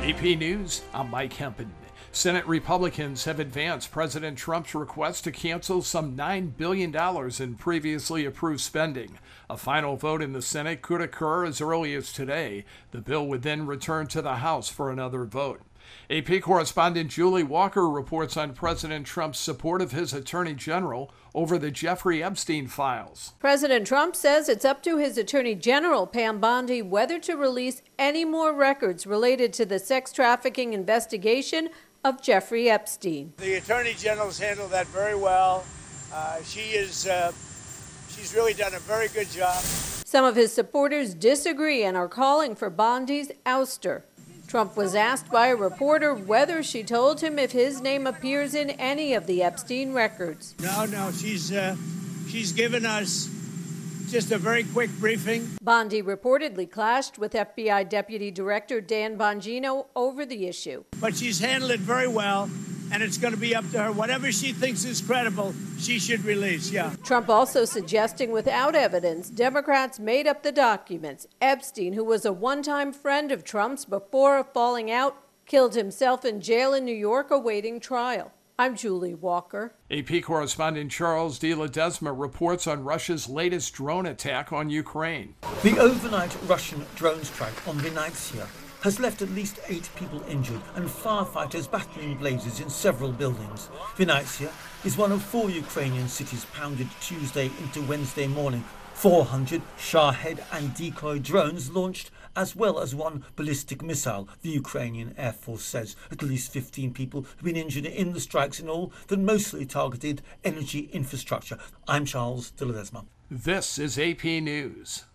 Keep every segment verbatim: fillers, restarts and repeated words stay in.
A P News, I'm Mike Hempen. Senate Republicans have advanced President Trump's request to cancel some nine billion dollars in previously approved spending. A final vote in the Senate could occur as early as today. The bill would then return to the House for another vote. A P correspondent Julie Walker reports on President Trump's support of his Attorney General over the Jeffrey Epstein files. President Trump says it's up to his Attorney General, Pam Bondi, whether to release any more records related to the sex trafficking investigation of Jeffrey Epstein. The Attorney General's handled that very well. Uh, she is, uh, she's really done a very good job. Some of his supporters disagree and are calling for Bondi's ouster. Trump was asked by a reporter whether she told him if his name appears in any of the Epstein records. No, no, she's uh, she's given us just a very quick briefing. Bondi reportedly clashed with F B I Deputy Director Dan Bongino over the issue. But she's handled it very well, and it's going to be up to her. Whatever she thinks is credible, she should release, yeah. Trump also suggesting without evidence, Democrats made up the documents. Epstein, who was a one-time friend of Trump's before a falling out, killed himself in jail in New York awaiting trial. I'm Julie Walker. A P correspondent Charles De Ledesma reports on Russia's latest drone attack on Ukraine. The overnight Russian drone strike on Vinnytsia has left at least eight people injured and firefighters battling blazes in several buildings. Vinnytsia is one of four Ukrainian cities pounded Tuesday into Wednesday morning. four hundred Shahed and decoy drones launched, as well as one ballistic missile, the Ukrainian Air Force says. At least fifteen people have been injured in the strikes in all that mostly targeted energy infrastructure. I'm Charles De Ledesma. This is A P News.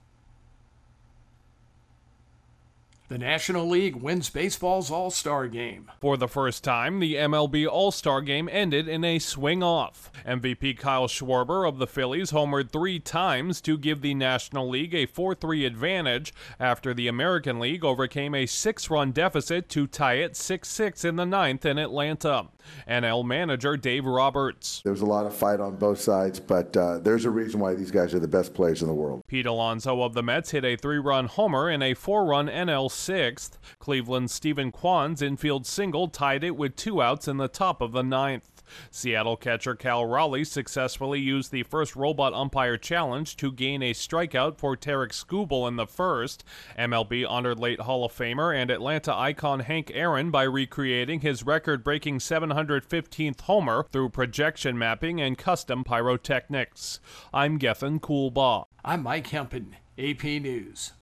The National League wins baseball's All-Star Game. For the first time, the M L B All-Star Game ended in a swing-off. M V P Kyle Schwarber of the Phillies homered three times to give the National League a four three advantage after the American League overcame a six-run deficit to tie it six six in the ninth in Atlanta. N L manager Dave Roberts. There was a lot of fight on both sides, but uh, there's a reason why these guys are the best players in the world. Pete Alonso of the Mets hit a three-run homer in a four-run N L sixth. Cleveland's Stephen Kwan's infield single tied it with two outs in the top of the ninth. Seattle catcher Cal Raleigh successfully used the first robot umpire challenge to gain a strikeout for Tarek Skubal in the first. M L B honored late Hall of Famer and Atlanta icon Hank Aaron by recreating his record-breaking seven hundred fifteenth homer through projection mapping and custom pyrotechnics. I'm Gethin Coolbaugh. I'm Mike Hempen, A P News.